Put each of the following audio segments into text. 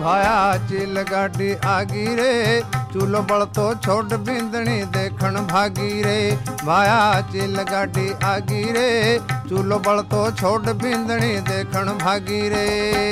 भाया chill गाड़ी आगी रे, चूलो बलतो छोड़ बिंदनी देखण भागी रे। भाया चिल गाड़ी आगी रे, चूलो बलतो छोड़ बिंदनी देखण भागी रे।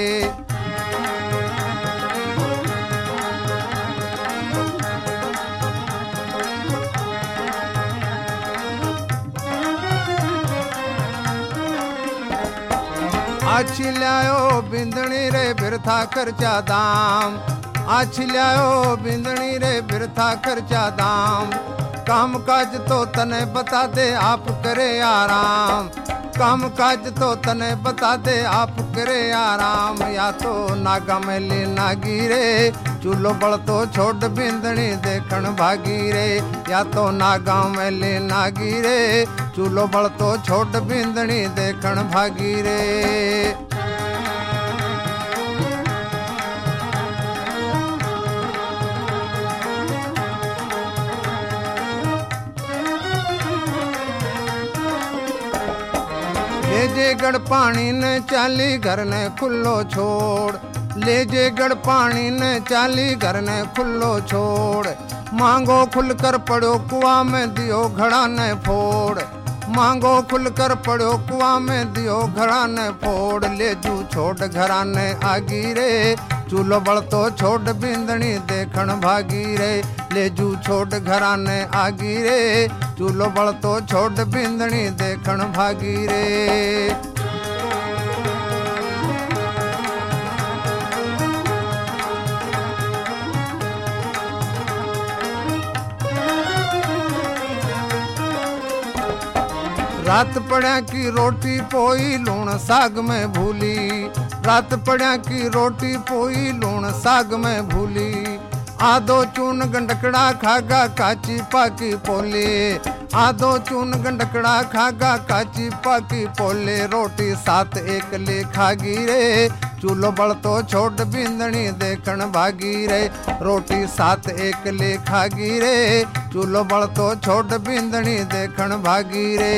आछी ल्यायो बिंदनी रे बिरथा खर्चा दाम, आछी ल्यायो बिंदनी रे बिरथा खर्चा दाम। काम काज तो तने बता दे आप करे आराम, काम काज तो तने बता दे आप करे आराम। या तो नागा मेली नागी रे, चूलो बलतो छोड़ बिंदनी देखण भागी रे। या तो नागा मेली नागी रे, चूलो बलतो छोड़ बिंदनी देखण भागी रे। ले जे गड़ पानी ने चाली घर ने खुल्लो छोड़, ले जे गड़ पानी ने चाली घर ने खुल्लो छोड़। मांगो खुलकर पड़ो कुआ में दियो घड़ा ने फोड़, मांगो खुलकर पड़ो कुआ में दियो घड़ा ने फोड़। ले जू छोड़ घरा ने आगी रे, चूलो बलतो छोड़ बिंदनी देखण भागी रे। ले जू छोड़ घरा ने आगी रे, चूलो बलतो छोड़ बिंदनी देखण भागी रे। रात पड़ा की रोटी पोई लूण साग में भूली, रात पड़ा की रोटी पोई लूण साग में भूली। आधो चून गंडकड़ा खागा काची पाकी पोले, आधो चून गंडकड़ा खागा काची पाकी पोले। रोटी सात एक ले खागी रे, चूलो बलतो छोड़ बिंदनी देखण भागी रे। रोटी सात एक ले खागी रे, चूलो बलतो छोड़ बिंदनी देखण भागी रे।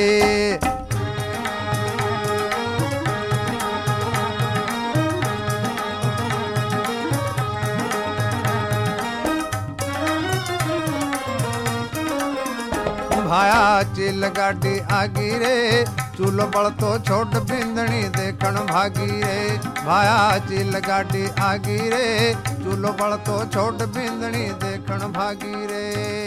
भाया चिल गाड़ी आगी रे, चूलो बलतो छोड़ बिंदनी देखण भागी रे। भाया चिल गाड़ी आगी रे, चूलो बलतो छोड़ बिंदनी देखण भागी रे।